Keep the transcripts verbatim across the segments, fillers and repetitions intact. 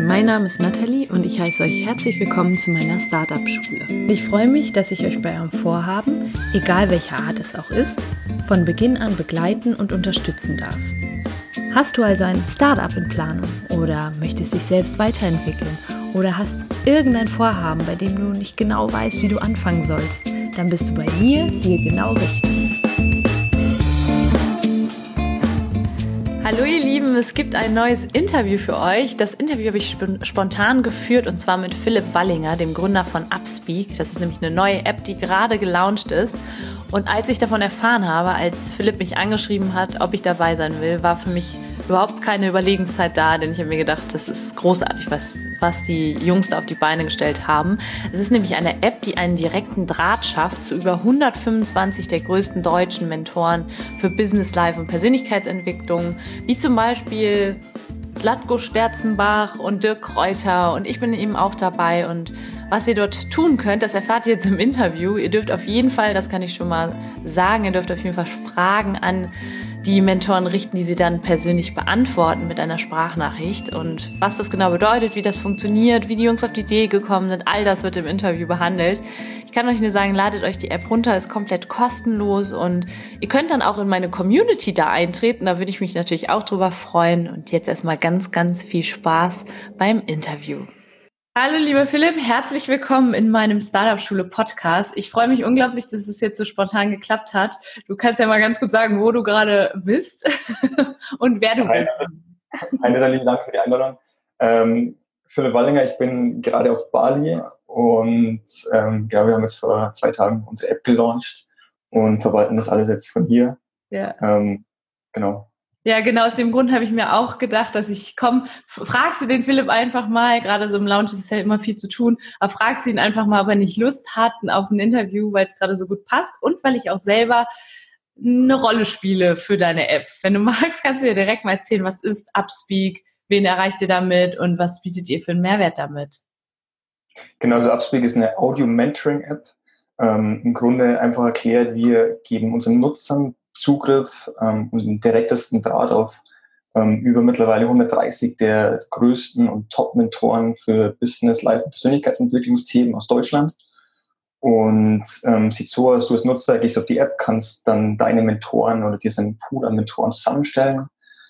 mein Name ist Nathalie und ich heiße euch herzlich willkommen zu meiner Startup-Schule. Ich freue mich, dass ich euch bei eurem Vorhaben, egal welcher Art es auch ist, von Beginn an begleiten und unterstützen darf. Hast du also ein Startup in Planung oder möchtest dich selbst weiterentwickeln oder hast irgendein Vorhaben, bei dem du nicht genau weißt, wie du anfangen sollst, dann bist du bei mir hier genau richtig. Hallo ihr Lieben, es gibt ein neues Interview für euch. Das Interview habe ich sp- spontan geführt und zwar mit Philipp Wallinger, dem Gründer von Upspeak. Das ist nämlich eine neue App, die gerade gelauncht ist. Und als ich davon erfahren habe, als Philipp mich angeschrieben hat, ob ich dabei sein will, war für mich überhaupt keine Überlegenszeit da, denn ich habe mir gedacht, das ist großartig, was, was die Jungs da auf die Beine gestellt haben. Es ist nämlich eine App, die einen direkten Draht schafft zu über hundertfünfundzwanzig der größten deutschen Mentoren für Business, Life und Persönlichkeitsentwicklung, wie zum Beispiel Zlatko Sterzenbach und Dirk Kräuter, und ich bin eben auch dabei. Und was ihr dort tun könnt, das erfahrt ihr jetzt im Interview. Ihr dürft auf jeden Fall, das kann ich schon mal sagen, ihr dürft auf jeden Fall Fragen an die Mentoren richten, die sie dann persönlich beantworten mit einer Sprachnachricht. Und was das genau bedeutet, wie das funktioniert, wie die Jungs auf die Idee gekommen sind, all das wird im Interview behandelt. Ich kann euch nur sagen, ladet euch die App runter, ist komplett kostenlos und ihr könnt dann auch in meine Community da eintreten. Da würde ich mich natürlich auch drüber freuen. Und jetzt erstmal ganz, ganz viel Spaß beim Interview. Hallo lieber Philipp, herzlich willkommen in meinem Startup-Schule-Podcast. Ich freue mich unglaublich, dass es jetzt so spontan geklappt hat. Du kannst ja mal ganz kurz sagen, wo du gerade bist und wer du Hi, bist. Hi, Nathalie, danke für die Einladung. Ähm, Philipp Wallinger, ich bin gerade auf Bali und ähm, ja, wir haben jetzt vor zwei Tagen unsere App gelauncht und verwalten das alles jetzt von hier. Ja. Ähm, genau. Ja, genau, aus dem Grund habe ich mir auch gedacht, dass ich, komm, fragst du den Philipp einfach mal, gerade so im Lounge ist ja immer viel zu tun, aber fragst du ihn einfach mal, ob er nicht Lust hat auf ein Interview, weil es gerade so gut passt und weil ich auch selber eine Rolle spiele für deine App. Wenn du magst, kannst du dir direkt mal erzählen, was ist Upspeak, wen erreicht ihr damit und was bietet ihr für einen Mehrwert damit? Genau, also Upspeak ist eine Audio-Mentoring-App. Ähm, im Grunde einfach erklärt, wir geben unseren Nutzern Zugriff, ähm, unseren direktesten Draht auf ähm, über mittlerweile hundertdreißig der größten und Top-Mentoren für Business, Life und Persönlichkeitsentwicklungsthemen aus Deutschland. Und ähm, sieht so aus, du als Nutzer gehst auf die App, kannst dann deine Mentoren oder dir einen Pool an Mentoren zusammenstellen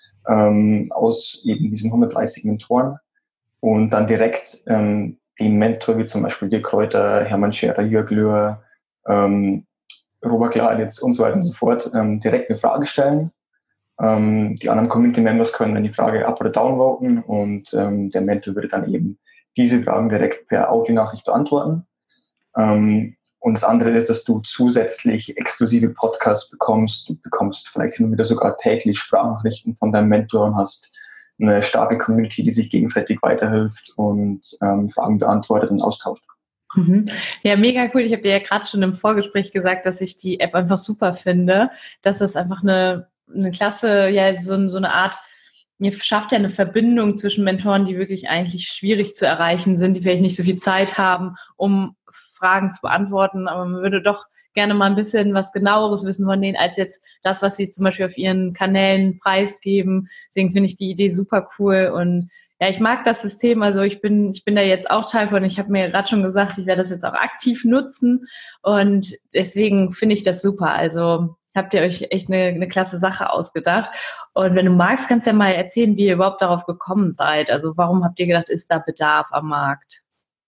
ähm, aus eben diesen hundertdreißig Mentoren und dann direkt ähm, den Mentor, wie zum Beispiel Dirk Kräuter, Hermann Scherer, Jörg Löhr, ähm, Robert Gladitz und so weiter und so fort, ähm, direkt eine Frage stellen. Ähm, die anderen Community-Members können dann die Frage up- oder downvoten und ähm, der Mentor würde dann eben diese Fragen direkt per Audionachricht beantworten. Ähm, und das andere ist, dass du zusätzlich exklusive Podcasts bekommst. Du bekommst vielleicht hin und wieder sogar täglich Sprachnachrichten von deinem Mentor und hast eine starke Community, die sich gegenseitig weiterhilft und ähm, Fragen beantwortet und austauscht. Mhm. Ja, mega cool. Ich habe dir ja gerade schon im Vorgespräch gesagt, dass ich die App einfach super finde, dass das einfach eine, eine klasse, ja, so, so eine Art, ihr schafft ja eine Verbindung zwischen Mentoren, die wirklich eigentlich schwierig zu erreichen sind, die vielleicht nicht so viel Zeit haben, um Fragen zu beantworten, aber man würde doch gerne mal ein bisschen was Genaueres wissen von denen, als jetzt das, was sie zum Beispiel auf ihren Kanälen preisgeben. Deswegen finde ich die Idee super cool und ja, ich mag das System, also ich bin ich bin da jetzt auch Teil von. Ich habe mir gerade schon gesagt, ich werde das jetzt auch aktiv nutzen und deswegen finde ich das super. Also habt ihr euch echt eine, eine klasse Sache ausgedacht. Und wenn du magst, kannst du ja mal erzählen, wie ihr überhaupt darauf gekommen seid. Also warum habt ihr gedacht, ist da Bedarf am Markt?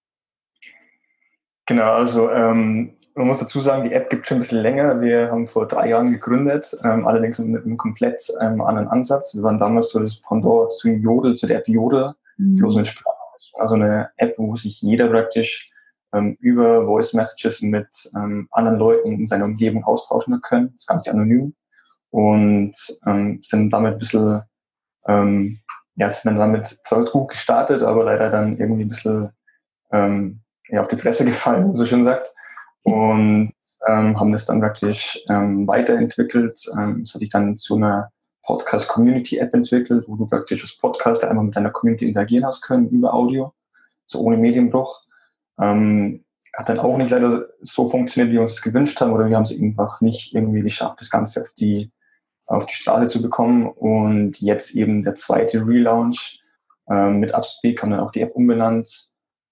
Genau, also ähm, man muss dazu sagen, die App gibt schon ein bisschen länger. Wir haben vor drei Jahren gegründet, ähm, allerdings mit einem komplett ähm, anderen Ansatz. Wir waren damals so das Pendant zu Jodel, zu der App Jodel, bloß mit Sprachnachrichten. Also eine App, wo sich jeder praktisch ähm, über Voice Messages mit ähm, anderen Leuten in seiner Umgebung austauschen können. Das Ganze anonym. Und ähm, sind damit ein bisschen, ähm, ja, sind dann damit zwar gut gestartet, aber leider dann irgendwie ein bisschen ähm, ja, auf die Fresse gefallen, wie man so schön sagt. Und ähm, haben das dann praktisch ähm, weiterentwickelt. Ähm, es hat sich dann zu einer Podcast-Community-App entwickelt, wo du praktisch als Podcaster einmal mit deiner Community interagieren hast können über Audio, so ohne Medienbruch. Ähm, hat dann auch nicht leider so funktioniert, wie wir uns das gewünscht haben, oder wir haben es einfach nicht irgendwie geschafft, das Ganze auf die, auf die Straße zu bekommen. Und jetzt eben der zweite Relaunch, Ähm, mit Upspeak haben wir auch die App umbenannt.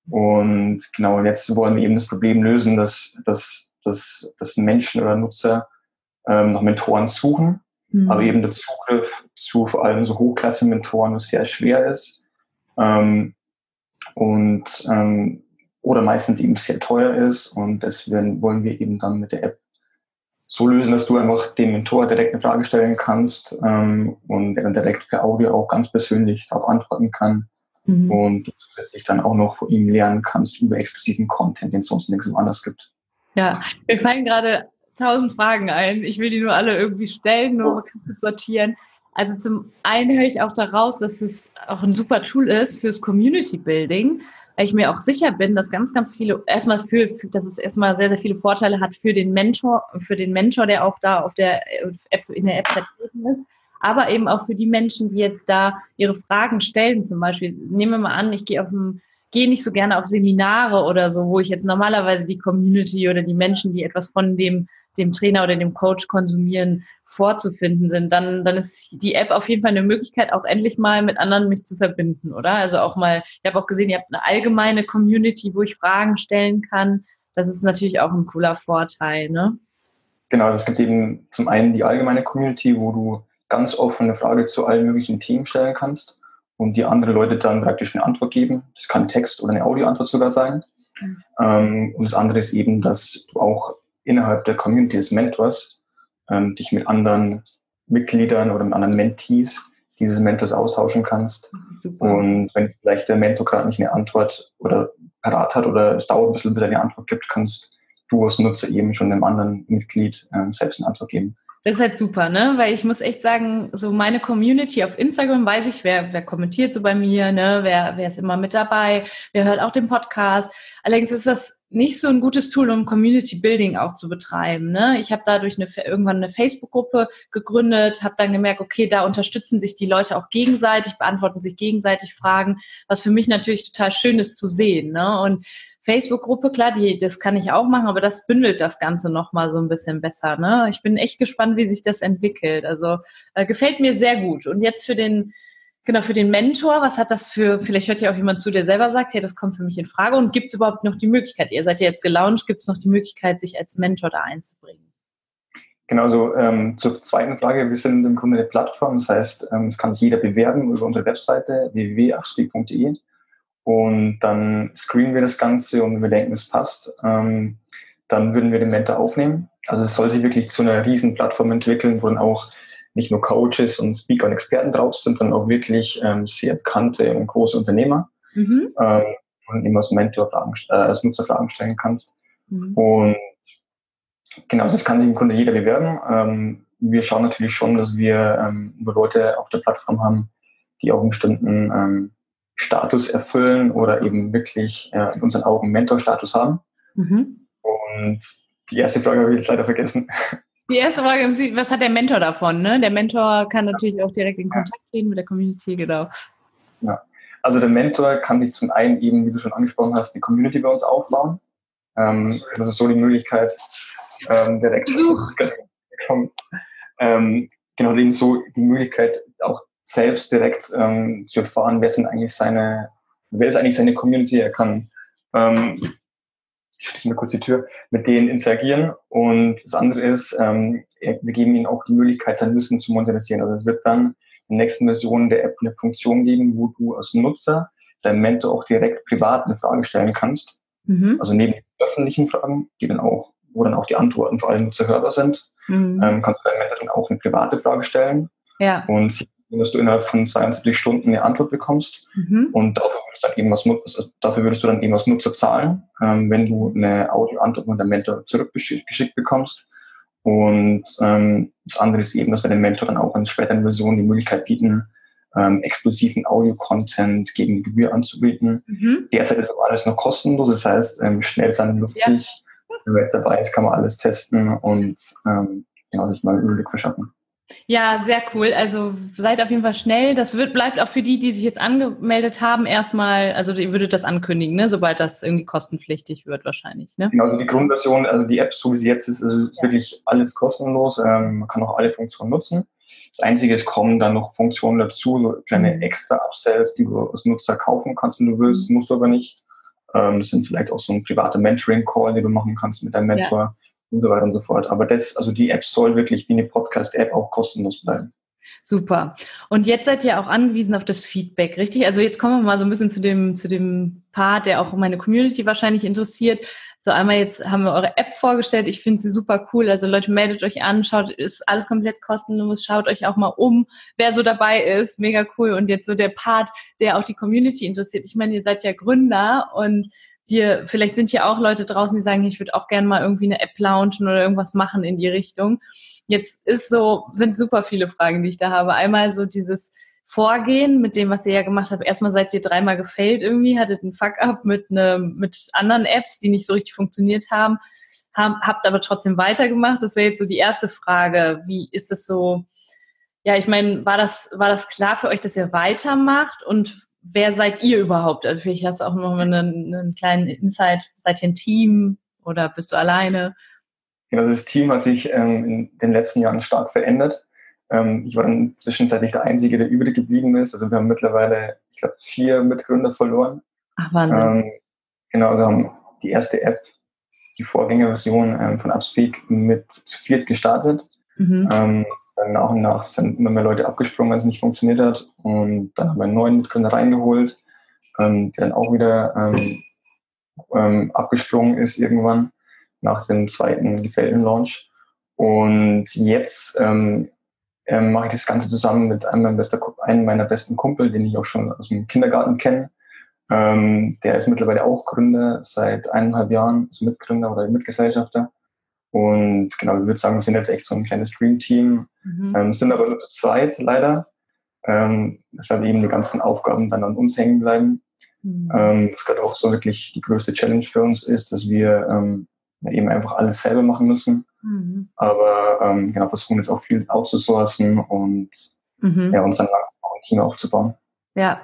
Und genau, jetzt wollen wir eben das Problem lösen, dass, dass, dass, dass Menschen oder Nutzer ähm, nach Mentoren suchen, mhm. aber eben der Zugriff zu vor allem so hochklassigen Mentoren nur sehr schwer ist. Ähm, und ähm, oder meistens eben sehr teuer ist. Und deswegen wollen wir eben dann mit der App so lösen, dass du einfach dem Mentor direkt eine Frage stellen kannst ähm, und er dann direkt per Audio auch ganz persönlich darauf antworten kann. Mhm. Und du zusätzlich dann auch noch von ihm lernen kannst über exklusiven Content, den es sonst nirgendwo anders gibt. Ja, mir fallen gerade tausend Fragen ein. Ich will die nur alle irgendwie stellen, nur ganz sortieren. Also zum einen höre ich auch daraus, dass es auch ein super Tool ist fürs Community Building, weil ich mir auch sicher bin, dass ganz, ganz viele, erstmal für, dass es erstmal sehr, sehr viele Vorteile hat für den Mentor, für den Mentor, der auch da auf der App, in der App vertreten ist, aber eben auch für die Menschen, die jetzt da ihre Fragen stellen zum Beispiel. Nehmen wir mal an, ich gehe auf ein gehe nicht so gerne auf Seminare oder so, wo ich jetzt normalerweise die Community oder die Menschen, die etwas von dem, dem Trainer oder dem Coach konsumieren, vorzufinden sind, dann, dann ist die App auf jeden Fall eine Möglichkeit, auch endlich mal mit anderen mich zu verbinden, oder? Also auch mal, ich habe auch gesehen, ihr habt eine allgemeine Community, wo ich Fragen stellen kann. Das ist natürlich auch ein cooler Vorteil, ne? Genau, also es gibt eben zum einen die allgemeine Community, wo du ganz offen eine Frage zu allen möglichen Themen stellen kannst und die andere Leute dann praktisch eine Antwort geben. Das kann Text oder eine Audioantwort sogar sein. Mhm. Ähm, und das andere ist eben, dass du auch innerhalb der Community des Mentors ähm, dich mit anderen Mitgliedern oder mit anderen Mentees dieses Mentors austauschen kannst. Super. Und wenn vielleicht der Mentor gerade nicht eine Antwort oder parat hat oder es dauert ein bisschen, bis er eine Antwort gibt, kannst du als Nutzer eben schon einem anderen Mitglied ähm, selbst eine Antwort geben. Das ist halt super, ne? Weil ich muss echt sagen, so meine Community auf Instagram weiß ich, wer, wer kommentiert so bei mir, ne? Wer, wer ist immer mit dabei, wer hört auch den Podcast. Allerdings ist das nicht so ein gutes Tool, um Community Building auch zu betreiben, ne? Ich habe dadurch eine, irgendwann eine Facebook-Gruppe gegründet, habe dann gemerkt, okay, da unterstützen sich die Leute auch gegenseitig, beantworten sich gegenseitig Fragen, was für mich natürlich total schön ist zu sehen, ne? Und Facebook-Gruppe, klar, die, das kann ich auch machen, aber das bündelt das Ganze nochmal so ein bisschen besser, ne? Ich bin echt gespannt, wie sich das entwickelt. Also äh, gefällt mir sehr gut. Und jetzt für den, genau, für den Mentor, was hat das für, vielleicht hört ja auch jemand zu, der selber sagt, hey, das kommt für mich in Frage. Und gibt es überhaupt noch die Möglichkeit, ihr seid ja jetzt gelauncht, gibt es noch die Möglichkeit, sich als Mentor da einzubringen? Genau, so ähm, zur zweiten Frage, wir sind im Grunde eine Plattform, das heißt, ähm, es kann sich jeder bewerben über unsere Webseite w w w punkt upspeak punkt d e. Und dann screenen wir das Ganze und wenn wir denken, es passt, ähm, dann würden wir den Mentor aufnehmen. Also es soll sich wirklich zu einer riesen Plattform entwickeln, wo dann auch nicht nur Coaches und Speaker und Experten drauf sind, sondern auch wirklich ähm, sehr bekannte und große Unternehmer. Mhm. Ähm, und eben als Mentor Fragen, äh, als Nutzer Fragen stellen kannst. Mhm. Und genau, also das kann sich im Grunde jeder bewerben. Ähm, wir schauen natürlich schon, dass wir ähm, nur Leute auf der Plattform haben, die auch einen bestimmten ähm, Status erfüllen oder eben wirklich äh, in unseren Augen Mentor-Status haben. Mhm. Und die erste Frage habe ich jetzt leider vergessen. Die erste Frage, was hat der Mentor davon? Ne? Der Mentor kann natürlich auch direkt in Kontakt treten mit der Community, genau. Ja. Also der Mentor kann sich zum einen eben, wie du schon angesprochen hast, eine Community bei uns aufbauen. Ähm, das ist so die Möglichkeit, ähm, direkt zu kommen. Ähm, genau, eben so die Möglichkeit, auch selbst direkt ähm, zu erfahren, wer sind eigentlich seine, wer ist eigentlich seine Community. Er kann, ähm, ich schließe mal kurz die Tür, mit denen interagieren. Und das andere ist, ähm, wir geben ihnen auch die Möglichkeit, sein Wissen zu monetarisieren. Also es wird dann in der nächsten Version der App eine Funktion geben, wo du als Nutzer deinem Mentor auch direkt privat eine Frage stellen kannst. Mhm. Also neben den öffentlichen Fragen, die dann auch, wo dann auch die Antworten vor allem Nutzer hörbar sind, mhm. ähm, kannst du deinem Mentor dann auch eine private Frage stellen. Ja. Und dass du innerhalb von zweiundsiebzig Stunden eine Antwort bekommst. Mhm. Und dafür würdest, dann eben als, also dafür würdest du dann eben als Nutzer zahlen, ähm, wenn du eine Audioantwort von deinem Mentor zurückgeschickt bekommst. Und ähm, das andere ist eben, dass wir dem Mentor dann auch in späteren Versionen die Möglichkeit bieten, ähm, exklusiven Audio-Content gegen die Gebühr anzubieten. Mhm. Derzeit ist aber alles noch kostenlos, das heißt, ähm, schnell sein nutzt sich. Ja. Wenn man jetzt dabei ist, kann man alles testen und ähm, genau, sich mal einen Überblick verschaffen. Ja, sehr cool. Also seid auf jeden Fall schnell. Das wird, bleibt auch für die, die sich jetzt angemeldet haben, erstmal, also ihr würdet das ankündigen, ne? Sobald das irgendwie kostenpflichtig wird wahrscheinlich. Ne? Genau, also die Grundversion, also die App, so wie sie jetzt ist, also ist ja. wirklich alles kostenlos. Ähm, man kann auch alle Funktionen nutzen. Das Einzige, es kommen dann noch Funktionen dazu, so kleine Mhm. extra Upsells, die du als Nutzer kaufen kannst, wenn du willst, musst du aber nicht. Ähm, das sind vielleicht auch so ein privater Mentoring-Call, den du machen kannst mit deinem Ja. Mentor und so weiter und so fort. Aber das, also die App soll wirklich wie eine Podcast-App auch kostenlos bleiben. Super. Und jetzt seid ihr auch angewiesen auf das Feedback, richtig? Also jetzt kommen wir mal so ein bisschen zu dem, zu dem Part, der auch meine Community wahrscheinlich interessiert. So einmal jetzt haben wir eure App vorgestellt. Ich finde sie super cool. Also Leute, meldet euch an, schaut, ist alles komplett kostenlos. Schaut euch auch mal um, wer so dabei ist. Mega cool. Und jetzt so der Part, der auch die Community interessiert. Ich meine, ihr seid ja Gründer und wir, vielleicht sind ja auch Leute draußen, die sagen, ich würde auch gerne mal irgendwie eine App launchen oder irgendwas machen in die Richtung. Jetzt ist so, sind super viele Fragen, die ich da habe. Einmal so dieses Vorgehen mit dem, was ihr ja gemacht habt. Erstmal seid ihr dreimal gefailt irgendwie, hattet einen Fuck-up mit ne, mit anderen Apps, die nicht so richtig funktioniert haben, hab, habt aber trotzdem weitergemacht. Das wäre jetzt so die erste Frage. Wie ist es so? Ja, ich meine, war das, war das klar für euch, dass ihr weitermacht? Und wer seid ihr überhaupt? Also vielleicht hast du auch noch mal einen, einen kleinen Insight. Seid ihr ein Team oder bist du alleine? Genau, also das Team hat sich ähm, in den letzten Jahren stark verändert. Ähm, ich war dann zwischenzeitlich der Einzige, der übrig geblieben ist. Also wir haben mittlerweile, ich glaube, vier Mitgründer verloren. Ach, Wahnsinn. Ähm, genau, also haben die erste App, die Vorgängerversion ähm, von Upspeak mit zu viert gestartet. Mhm. Ähm, dann nach und nach sind immer mehr Leute abgesprungen, wenn es nicht funktioniert hat. Und dann haben wir einen neuen Mitgründer reingeholt, ähm, der dann auch wieder ähm, ähm, abgesprungen ist irgendwann nach dem zweiten gefällten Launch. Und jetzt ähm, ähm, mache ich das Ganze zusammen mit einem, bester, einem meiner besten Kumpel, den ich auch schon aus dem Kindergarten kenne. Ähm, der ist mittlerweile auch Gründer seit eineinhalb Jahren, also Mitgründer oder Mitgesellschafter. Und genau, ich würde sagen, wir sind jetzt echt so ein kleines Dream-Team, Mhm. ähm, sind aber nur zu zweit leider. Ähm, deshalb eben die ganzen Aufgaben dann an uns hängen bleiben. Mhm. Ähm, was gerade auch so wirklich die größte Challenge für uns ist, dass wir ähm, ja, eben einfach alles selber machen müssen. Mhm. Aber ähm, genau, versuchen jetzt auch viel outzusourcen und Mhm. ja, uns dann langsam auch ein Team aufzubauen. Ja.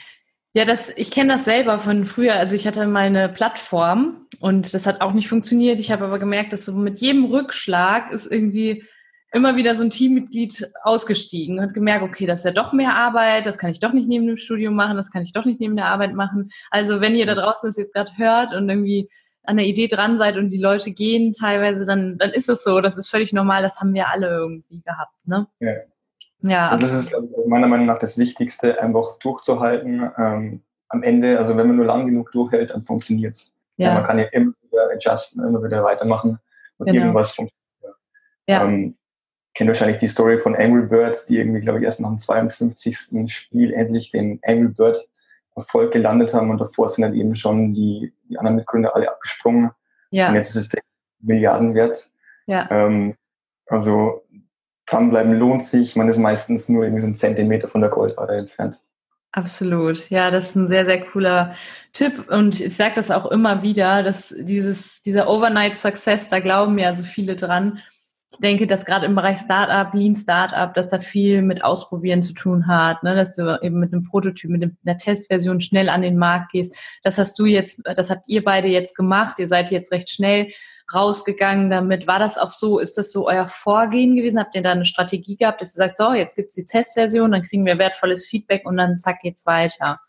Ja, das, ich kenne das selber von früher. Also ich hatte mal eine Plattform und das hat auch nicht funktioniert. Ich habe aber gemerkt, dass so mit jedem Rückschlag ist irgendwie immer wieder so ein Teammitglied ausgestiegen und hat gemerkt, okay, das ist ja doch mehr Arbeit, das kann ich doch nicht neben dem Studium machen, das kann ich doch nicht neben der Arbeit machen. Also wenn ihr da draußen das jetzt gerade hört und irgendwie an der Idee dran seid und die Leute gehen teilweise, dann, dann ist es so. Das ist völlig normal. Das haben wir alle irgendwie gehabt, ne? Ja. Ja, Also das ist, absolut. glaube ich, meiner Meinung nach das Wichtigste, einfach durchzuhalten. Ähm, am Ende, also wenn man nur lang genug durchhält, dann funktioniert's. Ja, man Ja, kann ja immer wieder adjusten, immer wieder weitermachen und genau. irgendwas funktioniert. Ja, Ähm, kennt wahrscheinlich die Story von Angry Bird, die irgendwie, glaube ich, erst nach dem zweiundfünfzigsten Spiel endlich den Angry Bird Erfolg gelandet haben und davor sind dann eben schon die, die anderen Mitgründer alle abgesprungen und ja, jetzt ist es der Milliarden wert. ja. Ähm, also dranbleiben lohnt sich, man ist meistens nur irgendwie so einen Zentimeter von der Goldwaage entfernt. Absolut. Ja, das ist ein sehr, sehr cooler Tipp. Und ich sage das auch immer wieder, dass dieses, dieser Overnight Success, da glauben ja so viele dran. Ich denke, dass gerade im Bereich Startup, Lean Startup, dass da viel mit Ausprobieren zu tun hat, ne? Dass du eben mit einem Prototyp, mit einer Testversion schnell an den Markt gehst. Das hast du jetzt, das habt ihr beide jetzt gemacht. Ihr seid jetzt recht schnell rausgegangen damit. War das auch so? Ist das so euer Vorgehen gewesen? Habt ihr da eine Strategie gehabt, dass ihr sagt, so, jetzt gibt's die Testversion, dann kriegen wir wertvolles Feedback und dann zack, geht's weiter?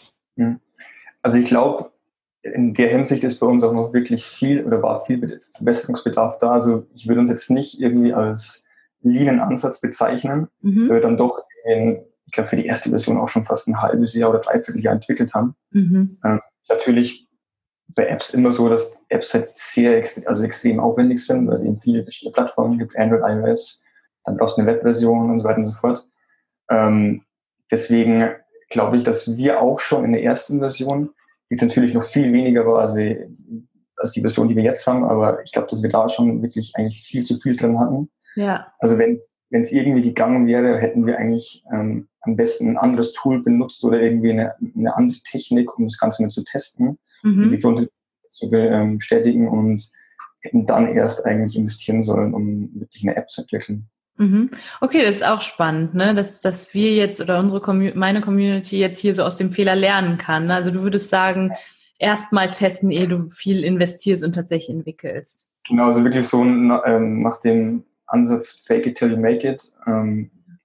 Hm. Also ich glaube, in der Hinsicht ist bei uns auch noch wirklich viel oder war viel Verbesserungsbedarf da. Also ich würde uns jetzt nicht irgendwie als leanen Ansatz bezeichnen, Mhm. weil wir dann doch, in, ich glaube, für die erste Version auch schon fast ein halbes Jahr oder dreiviertel Jahr entwickelt haben. Mhm. Ähm, natürlich bei Apps immer so, dass Apps halt sehr also extrem aufwendig sind, weil es eben viele verschiedene Plattformen gibt, Android, iOS, dann brauchst du eine Webversion und so weiter und so fort. Ähm, deswegen glaube ich, dass wir auch schon in der ersten Version, die jetzt natürlich noch viel weniger war als, wir, als die Version, die wir jetzt haben, aber ich glaube, dass wir da schon wirklich eigentlich viel zu viel drin hatten. Ja. Also wenn wenn es irgendwie gegangen wäre, hätten wir eigentlich ähm, am besten ein anderes Tool benutzt oder irgendwie eine, eine andere Technik, um das Ganze mal zu testen, Mhm. die Gründe zu bestätigen und hätten dann erst eigentlich investieren sollen, um wirklich eine App zu entwickeln. Mhm. Okay, das ist auch spannend, ne? Dass, dass wir jetzt oder unsere Commu- meine Community jetzt hier so aus dem Fehler lernen kann. Also du würdest sagen, erst mal testen, ehe du viel investierst und tatsächlich entwickelst. Genau, also wirklich so ähm, nach dem Ansatz Fake it till you make it. Ähm,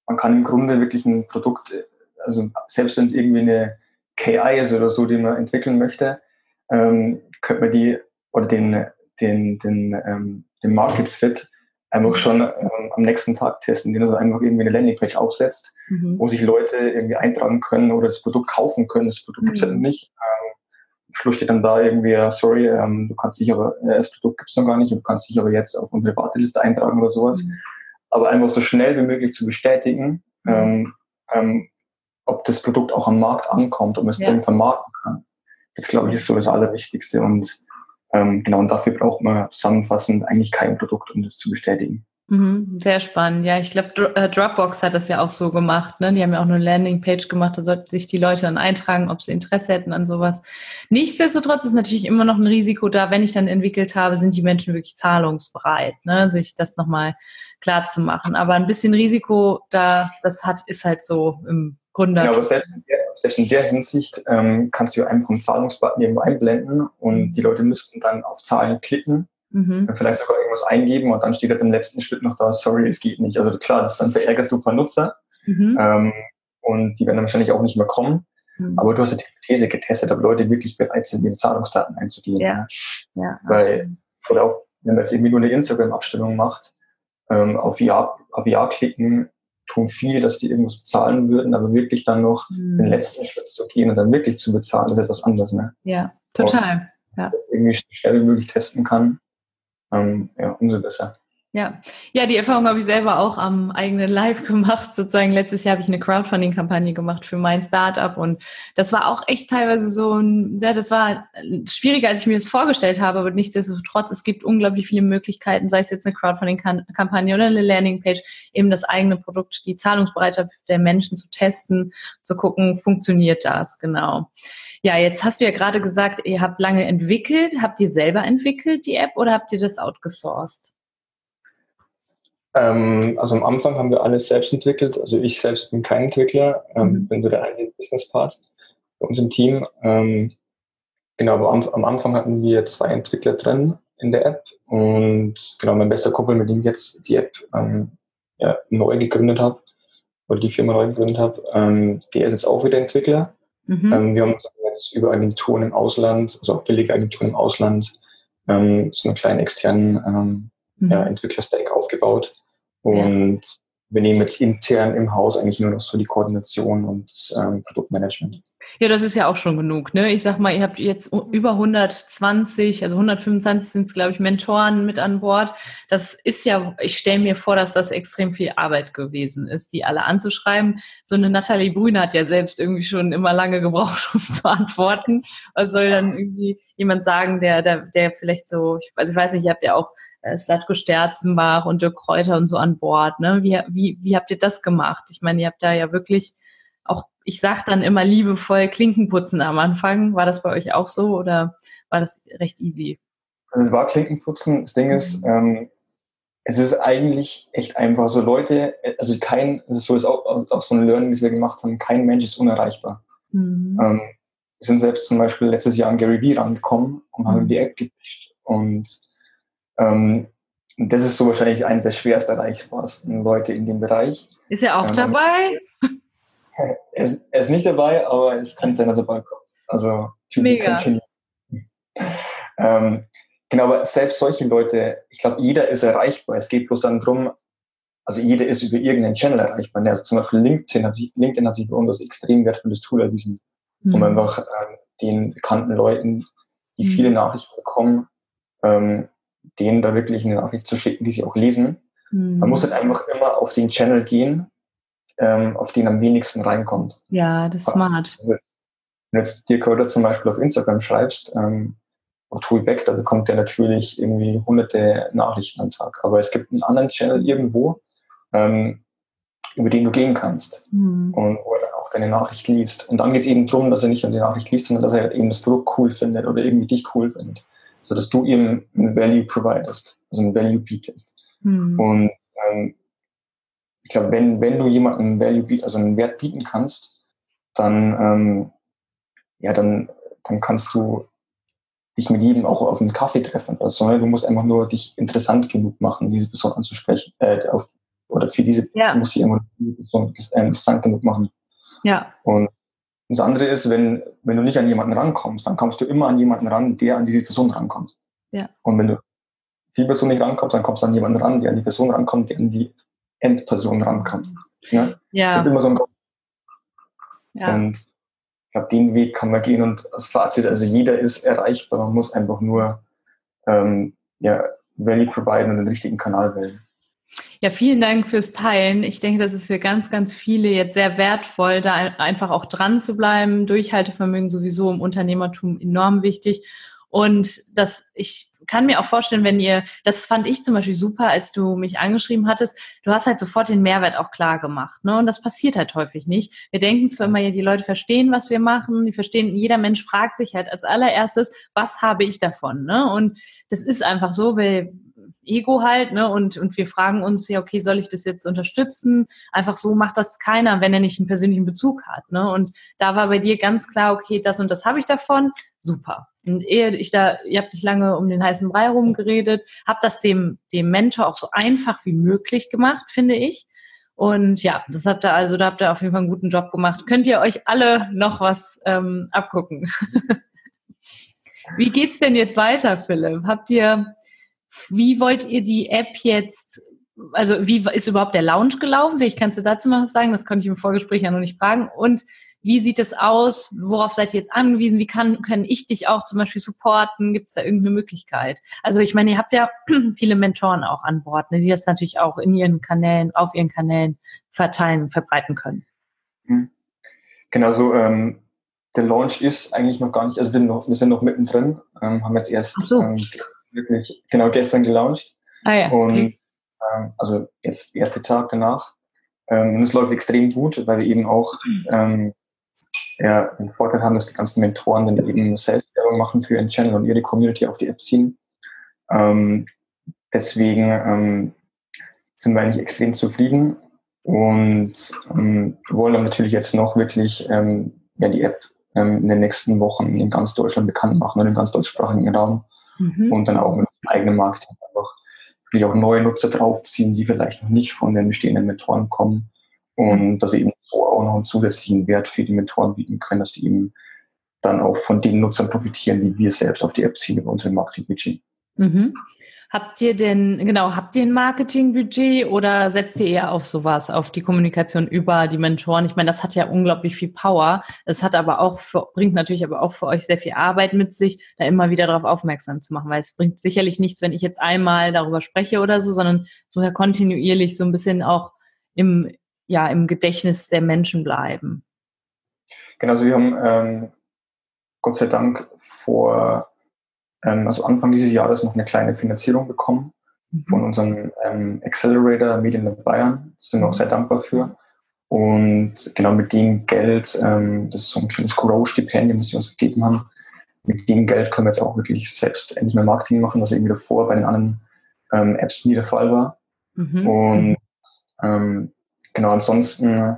man kann im Grunde wirklich ein Produkt, also selbst wenn es irgendwie eine K I ist oder so, die man entwickeln möchte, ähm, könnte man die oder den, den, den, ähm, den Market Fit einfach schon ähm, am nächsten Tag testen, indem man einfach irgendwie eine Landingpage aufsetzt, mhm. wo sich Leute irgendwie eintragen können oder das Produkt kaufen können. Das Produkt gibt es halt nicht. Ähm, am Schluss steht dann da irgendwie, sorry, ähm, du kannst dich aber, äh, das Produkt gibt es noch gar nicht, du kannst dich aber jetzt auf unsere Warteliste eintragen oder sowas. Mhm. Aber einfach so schnell wie möglich zu bestätigen, mhm. ähm, ähm, ob das Produkt auch am Markt ankommt, ob man es ja. irgendwann vermarkten kann. Das, glaube ich, ist so das Allerwichtigste. Und ähm, genau, und dafür braucht man zusammenfassend eigentlich kein Produkt, um das zu bestätigen. Mhm, sehr spannend. Ja, ich glaube, Dropbox hat das ja auch so gemacht. Ne? Die haben ja auch eine Landingpage gemacht, da sollten sich die Leute dann eintragen, ob sie Interesse hätten an sowas. Nichtsdestotrotz ist natürlich immer noch ein Risiko da, wenn ich dann entwickelt habe, sind die Menschen wirklich zahlungsbereit, ne? Sich das nochmal klar zu machen. Aber ein bisschen Risiko, da das hat ist halt so im Grunde. Ja, aber selbst in der, selbst in der Hinsicht ähm, kannst du einfach einen Zahlungsbutton irgendwo einblenden und mhm. die Leute müssten dann auf Zahlen klicken. Mhm. Vielleicht sogar irgendwas eingeben und dann steht halt im letzten Schritt noch da, sorry, es geht nicht. Also klar, das dann verärgerst du ein paar Nutzer mhm. ähm, und die werden dann wahrscheinlich auch nicht mehr kommen. Mhm. Aber du hast ja die Hypothese getestet, ob Leute wirklich bereit sind, ihre Zahlungsdaten einzugeben. Ja. Ja, weil, oder auch, wenn man jetzt irgendwie nur eine Instagram-Abstimmung macht, ähm, auf Ja, auf Ja klicken, tun viele, dass die irgendwas bezahlen würden, aber wirklich dann noch mhm. den letzten Schritt zu gehen und dann wirklich zu bezahlen, ist etwas anderes. Ne? Ja, total. Und, ja. dass man irgendwie schnell wie möglich testen kann. Ähm, ja, umso besser. Ja, ja, die Erfahrung habe ich selber auch am eigenen Live gemacht. Sozusagen letztes Jahr habe ich eine Crowdfunding-Kampagne gemacht für mein Startup und das war auch echt teilweise so ein, ja, das war schwieriger, als ich mir das vorgestellt habe, aber nichtsdestotrotz, es gibt unglaublich viele Möglichkeiten, sei es jetzt eine Crowdfunding-Kampagne oder eine Landingpage, eben das eigene Produkt, die Zahlungsbereitschaft der Menschen zu testen, zu gucken, funktioniert das, genau. Ja, jetzt hast du ja gerade gesagt, ihr habt lange entwickelt. Habt ihr selber entwickelt, die App, oder habt ihr das outgesourced? Ähm, also am Anfang haben wir alles selbst entwickelt. Also ich selbst bin kein Entwickler, ähm, mhm. bin so der einzige Business-Part bei uns im Team. Ähm, genau, aber am, am Anfang hatten wir zwei Entwickler drin in der App und genau, mein bester Kumpel, mit dem ich jetzt die App ähm, ja, neu gegründet habe oder die Firma neu gegründet habe, ähm, der ist jetzt auch wieder Entwickler. Mhm. Ähm, wir haben uns jetzt über Agenturen im Ausland, also auch billige Agenturen im Ausland, ähm, so einen kleinen externen ähm, mhm. ja, Entwickler-Stack aufgebaut. Und ja. wir nehmen jetzt intern im Haus eigentlich nur noch so die Koordination und ähm, Produktmanagement. Ja, das ist ja auch schon genug, ne? Ich sag mal, ihr habt jetzt über hundertzwanzig, also hundertfünfundzwanzig sind es, glaube ich, Mentoren mit an Bord. Das ist ja, ich stelle mir vor, dass das extrem viel Arbeit gewesen ist, die alle anzuschreiben. So eine Nathalie Brüne hat ja selbst irgendwie schon immer lange gebraucht, um zu antworten. Was soll dann irgendwie jemand sagen, der, der, der vielleicht so, also ich weiß nicht, ihr habt ja auch Slatko Sterzenbach und Dirk Kräuter und so an Bord, ne? Wie, wie, wie habt ihr das gemacht? Ich meine, ihr habt da ja wirklich auch, ich sag dann immer liebevoll Klinkenputzen am Anfang. War das bei euch auch so oder war das recht easy? Also es war Klinkenputzen. Das Ding ist, ähm, es ist eigentlich echt einfach. So Leute, also kein, das ist so ist auch, auch so ein Learning, das wir gemacht haben, kein Mensch ist unerreichbar. Mhm. Ähm, wir sind selbst zum Beispiel letztes Jahr an Gary Vee rangekommen und haben mhm. die App gepitcht und Ähm, das ist so wahrscheinlich eine der schwerst erreichbarsten Leute in dem Bereich. Ist er auch ähm, dabei? Er ist, er ist nicht dabei, aber es kann sein, dass er bald kommt. Also, mega. Ähm, genau, aber selbst solche Leute, ich glaube, jeder ist erreichbar. Es geht bloß dann drum, also jeder ist über irgendeinen Channel erreichbar. Also zum Beispiel LinkedIn hat sich, LinkedIn hat sich bei uns als extrem wertvolles Tool erwiesen, mhm. um einfach ähm, den bekannten Leuten, die mhm. viele Nachrichten bekommen, ähm, denen da wirklich eine Nachricht zu schicken, die sie auch lesen. Mhm. Man muss halt einfach immer auf den Channel gehen, ähm, auf den am wenigsten reinkommt. Ja, das ist smart. Wenn du jetzt Dirk Kräuter zum Beispiel auf Instagram schreibst, ähm, auf Toolback, da bekommt der natürlich irgendwie hunderte Nachrichten am Tag. Aber es gibt einen anderen Channel irgendwo, ähm, über den du gehen kannst mhm. und wo er dann auch deine Nachricht liest. Und dann geht es eben darum, dass er nicht nur die Nachricht liest, sondern dass er halt eben das Produkt cool findet oder irgendwie dich cool findet. So dass du ihm ein Value providest, also ein Value bietest. Mhm. Und ähm, ich glaube, wenn, wenn du jemandem einen Value biet, also einen Wert bieten kannst, dann, ähm, ja, dann, dann kannst du dich mit jedem auch auf einen Kaffee treffen. Also, ne? Du musst einfach nur dich interessant genug machen, diese Person anzusprechen, äh, auf, oder für diese ja. muss ich irgendwo so interessant genug machen. Ja. Und das andere ist, wenn, wenn du nicht an jemanden rankommst, dann kommst du immer an jemanden ran, der an diese Person rankommt. Ja. Und wenn du die Person nicht rankommst, dann kommst du an jemanden ran, der an die Person rankommt, der an die Endperson rankommt. Ne? Ja. Das ist immer so ein ja. Und ich glaube, den Weg kann man gehen und als Fazit, also jeder ist erreichbar, man muss einfach nur ähm, ja, Value providen und den richtigen Kanal wählen. Ja, vielen Dank fürs Teilen. Ich denke, das ist für ganz, ganz viele jetzt sehr wertvoll, da einfach auch dran zu bleiben. Durchhaltevermögen sowieso im Unternehmertum enorm wichtig. Und das, ich kann mir auch vorstellen, wenn ihr, das fand ich zum Beispiel super, als du mich angeschrieben hattest, du hast halt sofort den Mehrwert auch klar gemacht, ne? Und das passiert halt häufig nicht. Wir denken zwar immer, ja, die Leute verstehen, was wir machen, die verstehen, jeder Mensch fragt sich halt als allererstes, was habe ich davon, ne? Und das ist einfach so, weil Ego halt, ne, und, und wir fragen uns, ja, okay, soll ich das jetzt unterstützen? Einfach so macht das keiner, wenn er nicht einen persönlichen Bezug hat, ne? Und da war bei dir ganz klar, okay, das und das habe ich davon, super. Und ehe ich da, ihr habt nicht lange um den heißen Brei rumgeredet, habt das dem, dem Mentor auch so einfach wie möglich gemacht, finde ich. Und ja, das habt ihr also, da habt ihr auf jeden Fall einen guten Job gemacht. Könnt ihr euch alle noch was ähm, abgucken? Wie geht's denn jetzt weiter, Philipp? Habt ihr, wie wollt ihr die App jetzt, also wie ist überhaupt der Launch gelaufen? Vielleicht kannst du dazu mal was sagen, das konnte ich im Vorgespräch ja noch nicht fragen. Und wie sieht es aus? Worauf seid ihr jetzt angewiesen? Wie kann, kann ich dich auch zum Beispiel supporten? Gibt es da irgendeine Möglichkeit? Also ich meine, ihr habt ja viele Mentoren auch an Bord, ne, die das natürlich auch in ihren Kanälen, auf ihren Kanälen verteilen, verbreiten können. Genau, so ähm, der Launch ist eigentlich noch gar nicht, also wir sind noch, wir sind noch mittendrin, ähm, haben jetzt erst so. ähm, wirklich genau gestern gelauncht. Ah ja, und okay. ähm, also jetzt der erste Tag danach. Ähm, und es läuft extrem gut, weil wir eben auch ähm, ja, den Vorteil haben, dass die ganzen Mentoren dann eben Selbstwerbung machen für ihren Channel und ihre Community auf die App ziehen. Ähm, deswegen ähm, sind wir eigentlich extrem zufrieden und ähm, wollen dann natürlich jetzt noch wirklich ähm, ja, die App ähm, in den nächsten Wochen in ganz Deutschland bekannt machen und im ganz deutschsprachigen Raum mhm. und dann auch mit eigenem Marketing einfach wirklich auch neue Nutzer draufziehen, die vielleicht noch nicht von den bestehenden Mentoren kommen und mhm. dass wir eben so auch noch einen zusätzlichen Wert für die Mentoren bieten können, dass die eben dann auch von den Nutzern profitieren, die wir selbst auf die App ziehen über unsere Marketingbudget. Mhm. Habt ihr denn, genau, habt ihr ein Marketingbudget oder setzt ihr eher auf sowas, auf die Kommunikation über die Mentoren? Ich meine, das hat ja unglaublich viel Power. Es hat aber auch für, bringt natürlich aber auch für euch sehr viel Arbeit mit sich, da immer wieder darauf aufmerksam zu machen, weil es bringt sicherlich nichts, wenn ich jetzt einmal darüber spreche oder so, sondern es muss ja kontinuierlich so ein bisschen auch im, ja, im Gedächtnis der Menschen bleiben. Genau, also wir haben ähm, Gott sei Dank vor also Anfang dieses Jahres noch eine kleine Finanzierung bekommen mhm. von unserem ähm, Accelerator Medienlab Bayern. Da sind wir auch sehr dankbar für. Und genau mit dem Geld, ähm, das ist so ein kleines Grow-Stipendium, das sie uns gegeben haben, mit dem Geld können wir jetzt auch wirklich selbst endlich mehr Marketing machen, was irgendwie davor bei den anderen ähm, Apps nie der Fall war. Mhm. Und ähm, genau, ansonsten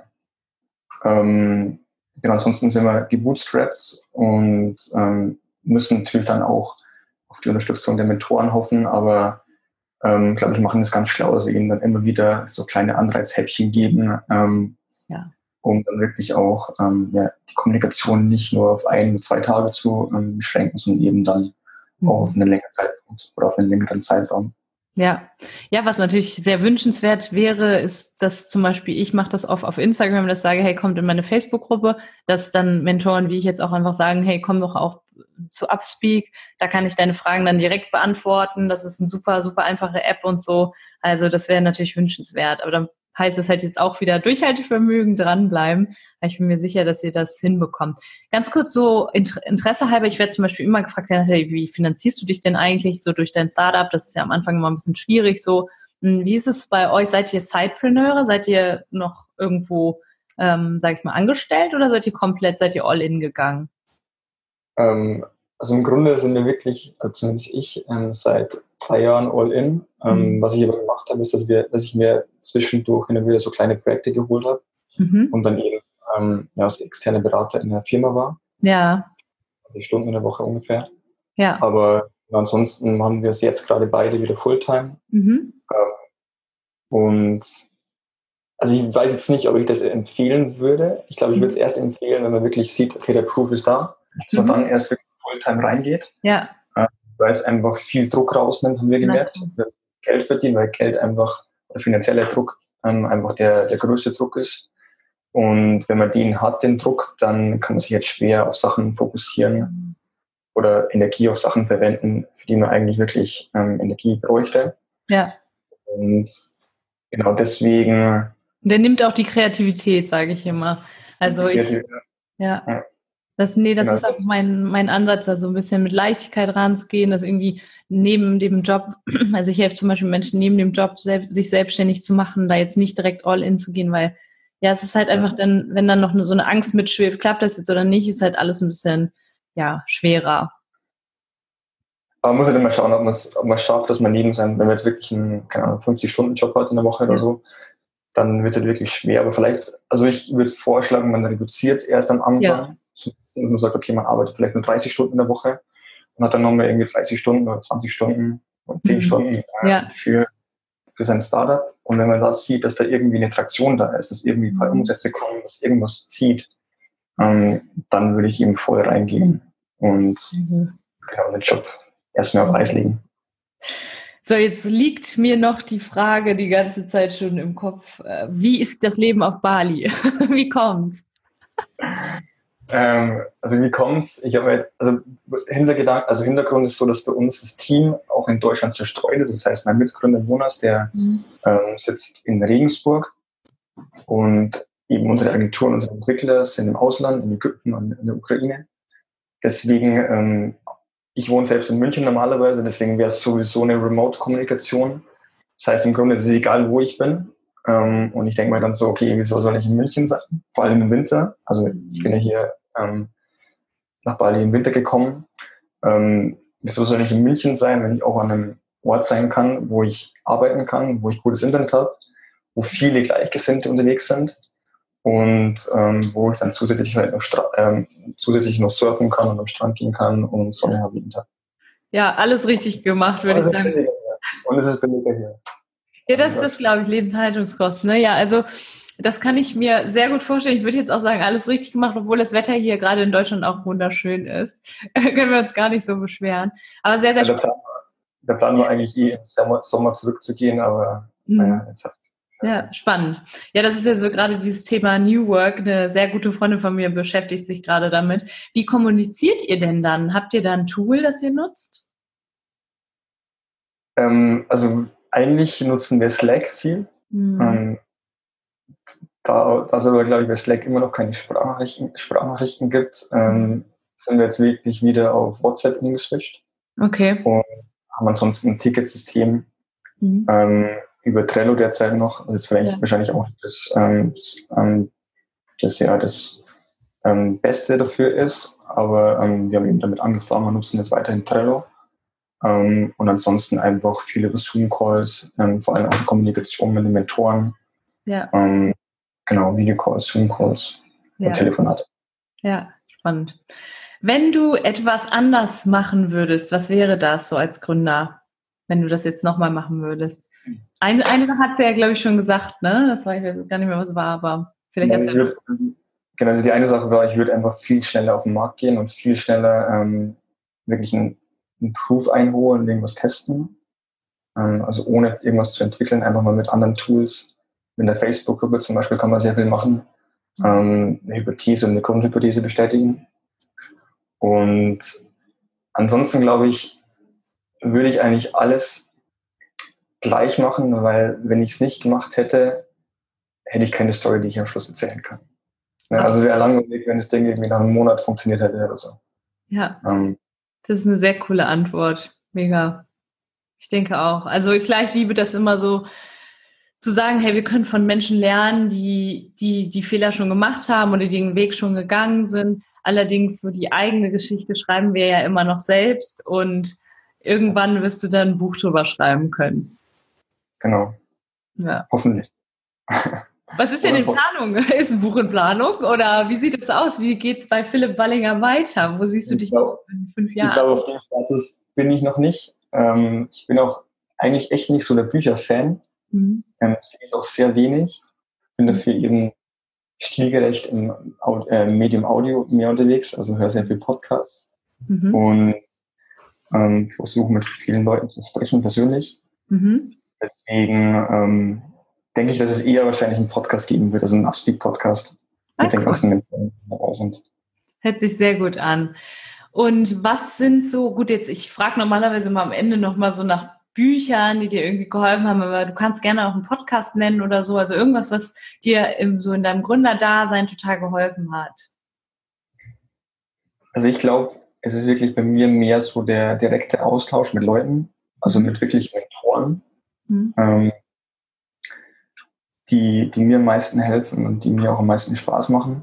ähm, genau, ansonsten sind wir gebootstrapped und ähm, müssen natürlich dann auch auf die Unterstützung der Mentoren hoffen, aber ähm, glaube ich, machen das ganz schlau, dass wir ihnen dann immer wieder so kleine Anreizhäppchen geben, ähm, ja. um dann wirklich auch ähm, ja, die Kommunikation nicht nur auf ein, zwei Tage zu ähm, beschränken, sondern eben dann mhm. auch auf einen längeren Zeitpunkt oder auf einen längeren Zeitraum. Ja, ja, was natürlich sehr wünschenswert wäre, ist, dass zum Beispiel ich mache das oft auf Instagram, dass ich sage, hey, kommt in meine Facebook-Gruppe, dass dann Mentoren wie ich jetzt auch einfach sagen, hey, komm doch auch zu Upspeak, da kann ich deine Fragen dann direkt beantworten, das ist eine super, super einfache App und so, also das wäre natürlich wünschenswert, aber dann heißt es halt jetzt auch wieder Durchhaltevermögen, dranbleiben. Ich bin mir sicher, dass ihr das hinbekommt. Ganz kurz so Interesse halber, ich werde zum Beispiel immer gefragt, wie finanzierst du dich denn eigentlich so durch dein Startup? Das ist ja am Anfang immer ein bisschen schwierig so. Wie ist es bei euch? Seid ihr Sidepreneure? Seid ihr noch irgendwo, ähm, sag ich mal, angestellt oder seid ihr komplett, seid ihr all in gegangen? Ähm, also im Grunde sind wir wirklich, also zumindest ich, ähm, seit drei Jahren all in. Ähm, mhm. Was ich aber gemacht habe, ist, dass, wir, dass ich mir zwischendurch immer wieder so kleine Projekte geholt habe mhm. und dann eben ähm, ja, als externe Berater in der Firma war. Ja. Also Stunden in der Woche ungefähr. Ja. Aber ansonsten machen wir es jetzt gerade beide wieder Fulltime. Mhm. Ähm, und Also ich weiß jetzt nicht, ob ich das empfehlen würde. Ich glaube, ich würde es erst empfehlen, wenn man wirklich sieht, okay, der Proof ist da, dass man Mhm. dann erst wirklich Fulltime reingeht. Ja. Äh, weil es einfach viel Druck rausnimmt, haben wir gemerkt. Natürlich. Wir Geld verdienen, weil Geld einfach, der finanzielle Druck ähm, einfach der, der größte Druck ist. Und wenn man den hat, den Druck, dann kann man sich jetzt schwer auf Sachen fokussieren oder Energie auf Sachen verwenden, für die man eigentlich wirklich ähm, Energie bräuchte. Ja. Und genau deswegen. Und der nimmt auch die Kreativität, sage ich immer. Also ich, ja. ja. Das, nee, das genau. ist auch mein, mein Ansatz, also ein bisschen mit Leichtigkeit ranzugehen, das irgendwie neben dem Job, also ich helfe zum Beispiel Menschen neben dem Job, selbst, sich selbstständig zu machen, da jetzt nicht direkt all in zu gehen, weil ja, es ist halt einfach dann, wenn dann noch so eine Angst mitschwebt, klappt das jetzt oder nicht, ist halt alles ein bisschen, ja, schwerer. Aber man muss halt immer schauen, ob man es ob man schafft, dass man neben seinem, wenn man jetzt wirklich einen, keine Ahnung, fünfzig-Stunden-Job hat in der Woche ja. oder so, dann wird es halt wirklich schwer. Aber vielleicht, also ich würde vorschlagen, man reduziert es erst am Anfang, ja. so, dass man sagt, okay, man arbeitet vielleicht nur dreißig Stunden in der Woche und hat dann nochmal irgendwie dreißig Stunden oder zwanzig Stunden oder zehn mhm. Stunden äh, ja. für, für sein Startup. Und wenn man da sieht, dass da irgendwie eine Traktion da ist, dass irgendwie ein paar Umsätze kommen, dass irgendwas zieht, ähm, dann würde ich eben voll reingehen und mhm. genau den Job erstmal auf Eis legen. So, jetzt liegt mir noch die Frage die ganze Zeit schon im Kopf. Wie ist das Leben auf Bali? Wie kommt's? Ähm, also wie kommt's? Ich habe halt, also Hintergedanken, also Hintergrund ist so, dass bei uns das Team auch in Deutschland zerstreut ist. Das heißt, mein Mitgründer Jonas, der mhm. ähm, sitzt in Regensburg und eben unsere Agenturen, unsere Entwickler sind im Ausland, in Ägypten und in der Ukraine. Deswegen ähm, ich wohne selbst in München normalerweise, deswegen wäre es sowieso eine Remote-Kommunikation. Das heißt, im Grunde ist es egal, wo ich bin. Ähm, und ich denke mir dann so, okay, wieso soll ich in München sein? Vor allem im Winter. Also ich bin ja hier ähm, nach Bali im Winter gekommen. Ähm, wieso soll ich in München sein, wenn ich auch an einem Ort sein kann, wo ich arbeiten kann, wo ich gutes Internet habe, wo viele Gleichgesinnte unterwegs sind und ähm, wo ich dann zusätzlich halt noch, Stra- ähm, zusätzlich noch surfen kann und am Strand gehen kann und Sonne haben jeden Tag. Ja, alles richtig gemacht, würde ich sagen. Billiger, ja. Und es ist billiger hier. Ja, das ist das, glaube ich, Lebenshaltungskosten. Ne? Ja, also das kann ich mir sehr gut vorstellen. Ich würde jetzt auch sagen, alles richtig gemacht, obwohl das Wetter hier gerade in Deutschland auch wunderschön ist. Können wir uns gar nicht so beschweren. Aber sehr, sehr ja, der, Plan war, der Plan war eigentlich eh im Sommer, Sommer zurückzugehen, aber mhm. naja, jetzt hat Ja, spannend. Ja, das ist ja so gerade dieses Thema New Work. Eine sehr gute Freundin von mir beschäftigt sich gerade damit. Wie kommuniziert ihr denn dann? Habt ihr da ein Tool, das ihr nutzt? Ähm, also eigentlich nutzen wir Slack viel. Mhm. Ähm, da, da es aber, glaube ich, bei Slack immer noch keine Sprachnachrichten, Sprachnachrichten gibt, ähm, sind wir jetzt wirklich wieder auf WhatsApp umgeswitcht. Okay. Und haben ansonsten ein Ticketsystem. Mhm. Ähm, über Trello derzeit noch, das ist vielleicht ja. wahrscheinlich auch das, ähm, das, ähm, das ja das ähm, Beste dafür ist, aber ähm, wir haben eben damit angefangen und nutzen jetzt weiterhin Trello ähm, und ansonsten einfach viele über Zoom-Calls, ähm, vor allem auch die Kommunikation mit den Mentoren, ja. ähm, genau, Videocalls, Zoom-Calls ja. und Telefonate. Ja, spannend. Wenn du etwas anders machen würdest, was wäre das so als Gründer, wenn du das jetzt nochmal machen würdest? Eine, eine Sache hat sie ja, glaube ich, schon gesagt, ne? Das war ich weiß gar nicht mehr, was war, aber vielleicht also hast du ja würd, Genau, also die eine Sache war, ich würde einfach viel schneller auf den Markt gehen und viel schneller ähm, wirklich einen, einen Proof einholen und irgendwas testen. Ähm, also ohne irgendwas zu entwickeln, einfach mal mit anderen Tools. In der Facebook-Gruppe zum Beispiel kann man sehr viel machen. Ähm, eine Hypothese und eine Grundhypothese bestätigen. Und ansonsten, glaube ich, würde ich eigentlich alles gleich machen, weil wenn ich es nicht gemacht hätte, hätte ich keine Story, die ich am Schluss erzählen kann. Ja, also wäre langweilig, wenn das Ding irgendwie nach einem Monat funktioniert hätte oder so. Ja, ähm, das ist eine sehr coole Antwort. Mega. Ich denke auch. Also klar, ich liebe das immer so zu sagen, hey, wir können von Menschen lernen, die die die Fehler schon gemacht haben oder die den Weg schon gegangen sind. Allerdings so die eigene Geschichte schreiben wir ja immer noch selbst und irgendwann wirst du dann ein Buch drüber schreiben können. Genau. Ja. Hoffentlich. Was ist denn in Planung? Ist ein Buch in Planung oder wie sieht es aus? Wie geht es bei Philipp Wallinger weiter? Wo siehst du dich glaub, in fünf Jahren? Ich glaube, auf dem Status bin ich noch nicht. Ähm, ich bin auch eigentlich echt nicht so der Bücherfan. Mhm. Ähm, das sehe ich auch sehr wenig. bin dafür eben stilgerecht im Au- äh, Medium Audio mehr unterwegs, also höre sehr viel Podcasts Mhm. und ähm, versuche mit vielen Leuten zu sprechen persönlich. Mhm. Deswegen ähm, denke ich, dass es eher wahrscheinlich einen Podcast geben wird, also einen Upspeak-Podcast Ah, mit den cool. ganzen Menschen, die dabei sind. Hört sich sehr gut an. Und was sind so, gut, jetzt, ich frage normalerweise mal am Ende nochmal so nach Büchern, die dir irgendwie geholfen haben, aber du kannst gerne auch einen Podcast nennen oder so, also irgendwas, was dir im, so in deinem Gründerdasein total geholfen hat. Also ich glaube, es ist wirklich bei mir mehr so der direkte Austausch mit Leuten, also Mhm. mit wirklich Mentoren, Mhm. ähm, die, die mir am meisten helfen und die mir auch am meisten Spaß machen.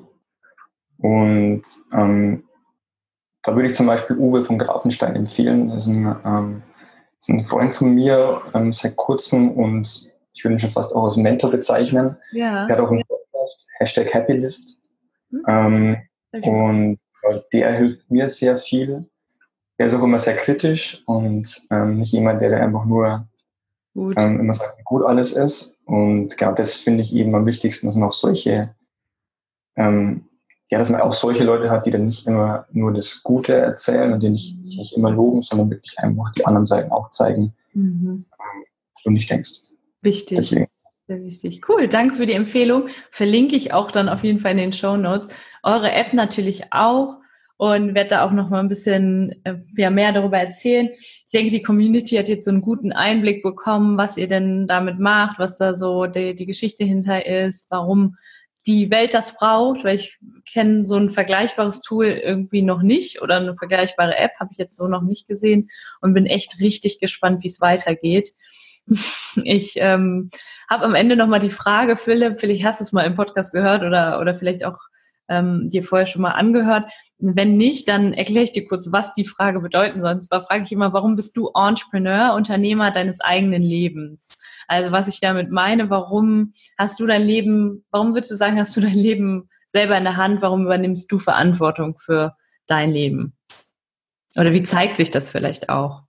Und ähm, da würde ich zum Beispiel Uwe von Grafenstein empfehlen. Das ist ein, ähm, ist ein Freund von mir ähm, seit kurzem und ich würde ihn schon fast auch als Mentor bezeichnen. Ja. Der hat auch einen Podcast, Hashtag Happylist. Mhm. Ähm, und äh, der hilft mir sehr viel. Der ist auch immer sehr kritisch und ähm, nicht jemand, der, der einfach nur Gut. ähm, immer sagt, wie gut alles ist. Und genau das finde ich eben am wichtigsten, dass man auch solche, ähm, ja, dass man auch solche Leute hat, die dann nicht immer nur das Gute erzählen und die nicht, nicht immer loben, sondern wirklich einfach die anderen Seiten auch zeigen, Mhm. ähm, was du nicht denkst. Wichtig. Deswegen. Sehr wichtig. Cool, danke für die Empfehlung. Verlinke ich auch dann auf jeden Fall in den Shownotes. Eure App natürlich auch und werde da auch noch mal ein bisschen äh, ja, mehr darüber erzählen. Ich denke, die Community hat jetzt so einen guten Einblick bekommen, was ihr denn damit macht, was da so die, die Geschichte hinter ist, warum die Welt das braucht, weil ich kenne so ein vergleichbares Tool irgendwie noch nicht oder eine vergleichbare App habe ich jetzt so noch nicht gesehen und bin echt richtig gespannt, wie es weitergeht. Ich ähm, habe am Ende nochmal die Frage, Philipp, vielleicht hast du es mal im Podcast gehört oder, oder vielleicht auch ähm, dir vorher schon mal angehört. Wenn nicht, dann erkläre ich dir kurz, was die Frage bedeuten soll. Und zwar frage ich immer, warum bist du Entrepreneur, Unternehmer deines eigenen Lebens? Also was ich damit meine, warum hast du dein Leben, warum würdest du sagen, hast du dein Leben selber in der Hand? Warum übernimmst du Verantwortung für dein Leben? Oder wie zeigt sich das vielleicht auch?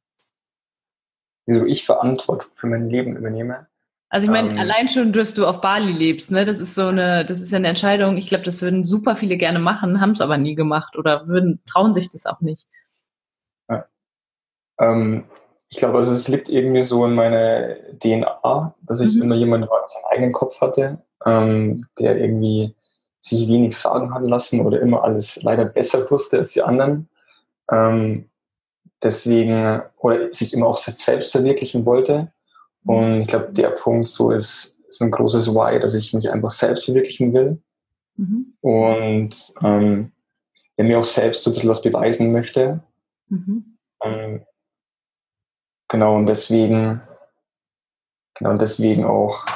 Wieso ich Verantwortung für mein Leben übernehme. Also ich meine, Ähm, allein schon, dass du auf Bali lebst, ne, das ist so eine, das ist ja eine Entscheidung. Ich glaube, das würden super viele gerne machen, haben es aber nie gemacht oder würden, trauen sich das auch nicht. ja. ähm, ich glaube, also es liegt irgendwie so in meiner D N A, dass ich Mhm. immer jemanden war, der seinen eigenen Kopf hatte, ähm, der irgendwie sich wenig sagen hat lassen oder immer alles leider besser wusste als die anderen. Ähm, deswegen, oder sich immer auch selbst verwirklichen wollte. Und ich glaube, der Punkt so ist, ist ein großes Why, dass ich mich einfach selbst verwirklichen will Mhm. und ähm, der mir auch selbst so ein bisschen was beweisen möchte. Mhm. Ähm, genau, und deswegen, genau, und deswegen auch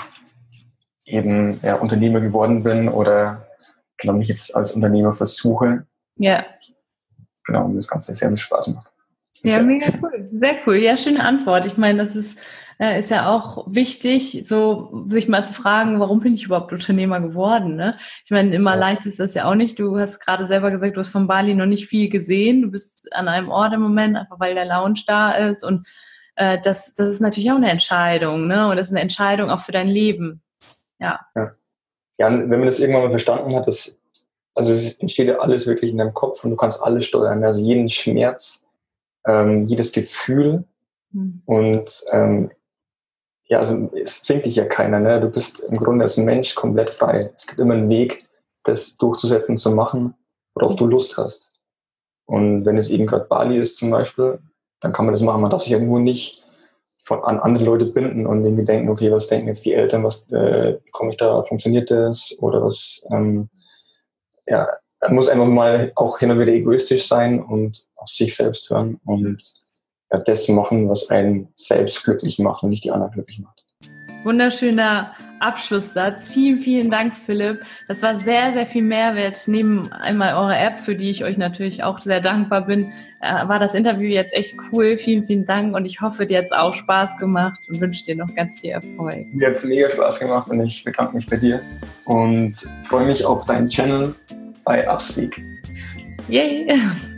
eben ja, Unternehmer geworden bin oder genau mich jetzt als Unternehmer versuche. Ja. Genau, und das Ganze sehr viel Spaß macht. Ja, Sehr. mega cool. Sehr cool. Ja, schöne Antwort. Ich meine, das ist, äh, ist ja auch wichtig, so sich mal zu fragen, warum bin ich überhaupt Unternehmer geworden, ne? Ich meine, immer Ja. leicht ist das ja auch nicht. Du hast gerade selber gesagt, du hast von Bali noch nicht viel gesehen. Du bist an einem Ort im Moment, einfach weil der Lounge da ist. Und äh, das, das ist natürlich auch eine Entscheidung, ne? Und das ist eine Entscheidung auch für dein Leben. Ja. Ja. Ja, wenn man das irgendwann mal verstanden hat, dass, also es entsteht ja alles wirklich in deinem Kopf und du kannst alles steuern. Also jeden Schmerz, ähm, jedes Gefühl Hm. und ähm, ja, also es zwingt dich ja keiner, ne? Du bist im Grunde als Mensch komplett frei. Es gibt immer einen Weg, das durchzusetzen, zu machen, worauf du Lust hast. Und wenn es eben gerade Bali ist zum Beispiel, dann kann man das machen. Man darf sich ja nur nicht von, an andere Leute binden und irgendwie denken, okay, was denken jetzt die Eltern, was äh, komme ich da, funktioniert das oder was, ähm, ja, man muss einfach mal auch hin und wieder egoistisch sein und auf sich selbst hören und ja, das machen, was einen selbst glücklich macht und nicht die anderen glücklich macht. Wunderschöner Abschlusssatz. Vielen, vielen Dank, Philipp. Das war sehr, sehr viel Mehrwert. Neben einmal eurer App, für die ich euch natürlich auch sehr dankbar bin, war das Interview jetzt echt cool. Vielen, vielen Dank und ich hoffe, dir hat es auch Spaß gemacht und wünsche dir noch ganz viel Erfolg. Mir hat es mega Spaß gemacht und ich bedanke mich bei dir und freue mich auf deinen Channel bei Upspeak. Yay!